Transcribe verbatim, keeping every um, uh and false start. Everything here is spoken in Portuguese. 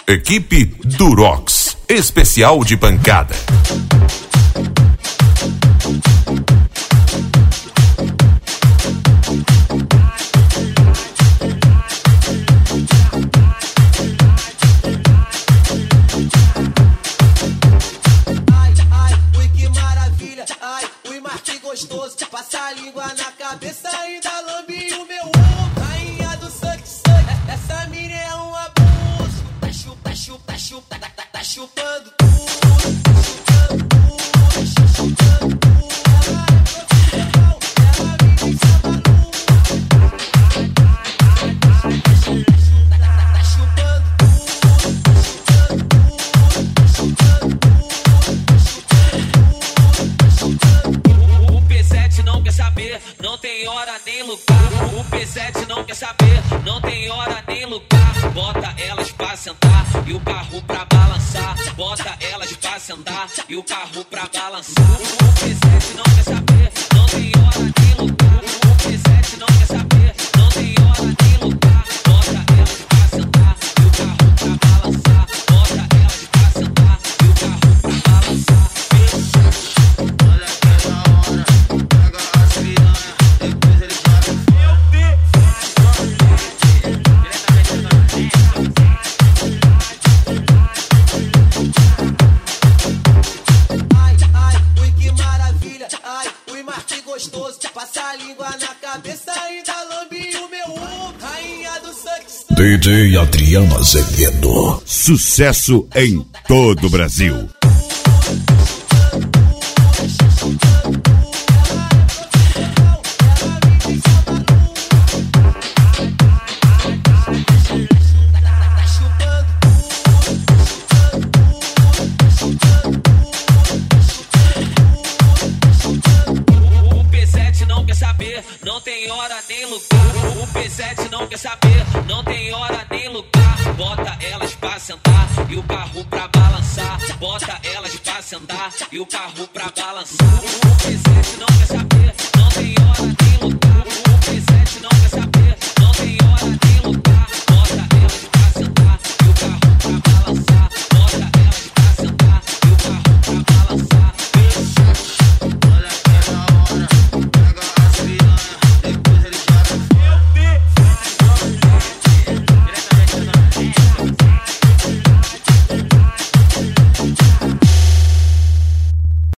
Equipe Durox, especial de pancada. Gostoso, passa a língua na cabeça, ainda lambe o meu ombro. Rainha do sangue, sangue, essa mina é um abuso. Tá chupa, tá chupa, tá chupa, tá, tá, tá chupando tudo. Tá chupando tudo, tá chupando tudo. Ela é profissional, ela vive samba lua. Tá chupando tudo, tá chupando tudo, tá chupando não tem hora nem lugar. O P sete não quer saber, não tem hora nem lugar. Bota elas pra sentar e o carro pra balançar. Bota elas pra sentar e o carro pra balançar. O P sete não quer saber, não tem hora nem lugar. O P sete não quer saber, não tem hora nem lugar. Bota elas pra sentar e o carro pra balançar. Bota elas pra sentar e o carro pra balançar. Olha que da hora, pega as piranha. Gostoso, passa a língua na cabeça, ainda lambe o meu ombro. Rainha do sangue, D J Adriano Azevedo. Sucesso em todo o Brasil. não tem hora nem lugar. O P sete não quer saber, não tem hora nem lugar. Bota elas pra sentar e o carro pra balançar. Bota elas pra sentar e o carro pra balançar. O P sete não quer saber.